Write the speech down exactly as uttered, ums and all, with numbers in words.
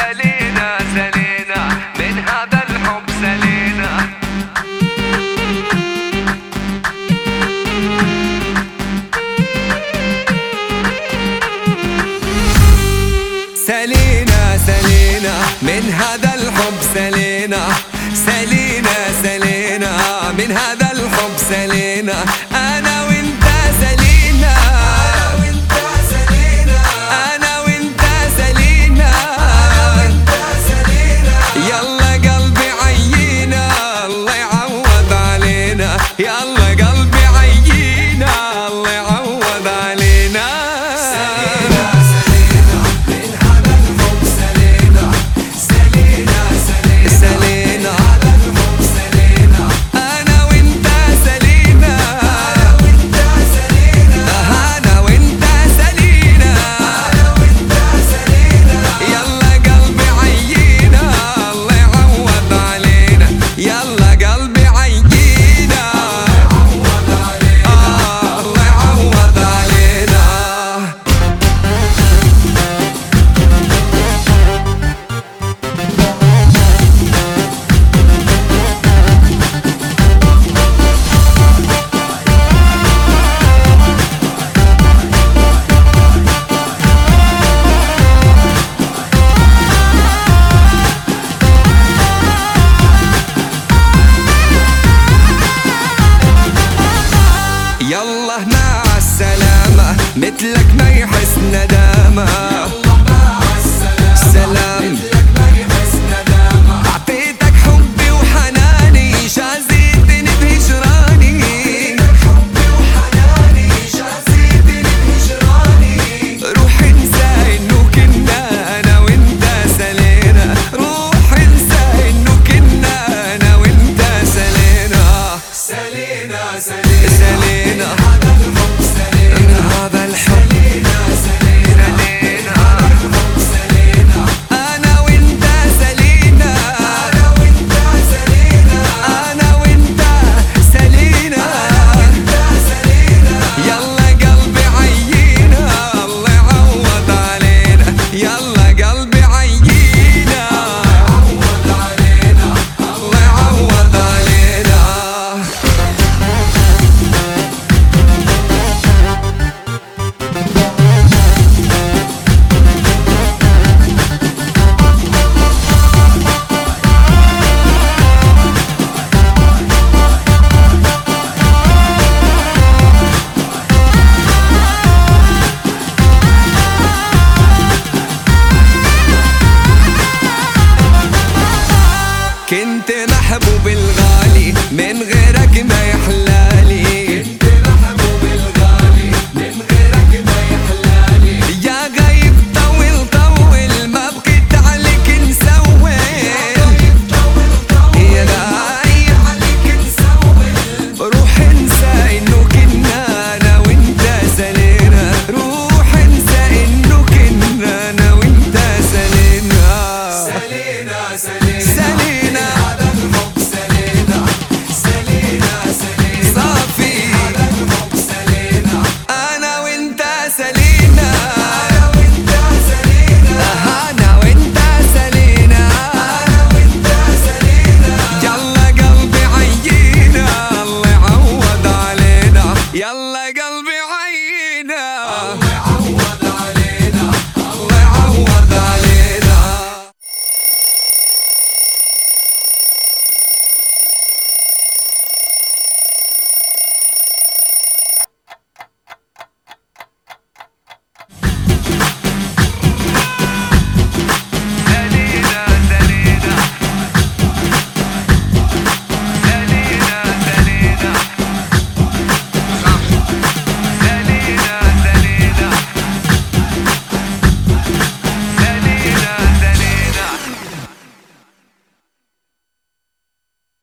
سلينا سلينا من هذا الحب سلينا. سلينا سلينا من هذا الحب سلينا. سلينا سلينا من هذا الحب سلينا. أنا وإنت سلينا، أنا وإنت سلينا، يلا قلبي عيينا الله يعوض علينا. يلا قلبي عيينا الله يعوض علينا. سلينا سلينا من هذا الحب سلينا. سلينا سلينا سلينا هذا الحب سلينا. أنا وإنت سلينا، أنا وإنت سلينا، أنا وإنت سلينا، أنا وإنت سلينا. يلا قلبي عيينا الله يعوض علينا. يلا قلبي عيينا الله يعوض علينا. يلا مع السلامة مثلك ما يحس ندامة. يلا مع السلامة سلام مثلك ما يحس ندامة. أعطيتك حبي وحناني شازيتني بهجراني. أعطيتك حبي وحناني شازيتني بهجراني. روح انسى إنه كنا أنا وإنت سلينا. روح انسى إنه كنا أنا وإنت سلينا. سلينا سلينا سلينا هذا الحب سلينا. هذا الحب سلينا سلينا هذا الحب سلينا. أنا وإنت سلينا، أنا وإنت سلينا، أنا وإنت سلينا، أنا وإنت سلينا. يلا قلبي عيينا الله يعوض علينا. يلا قلبي عيينا الله يعوض علينا الله يعوض علينا. كنت محبوب الغالي من غيرك ما يحلى.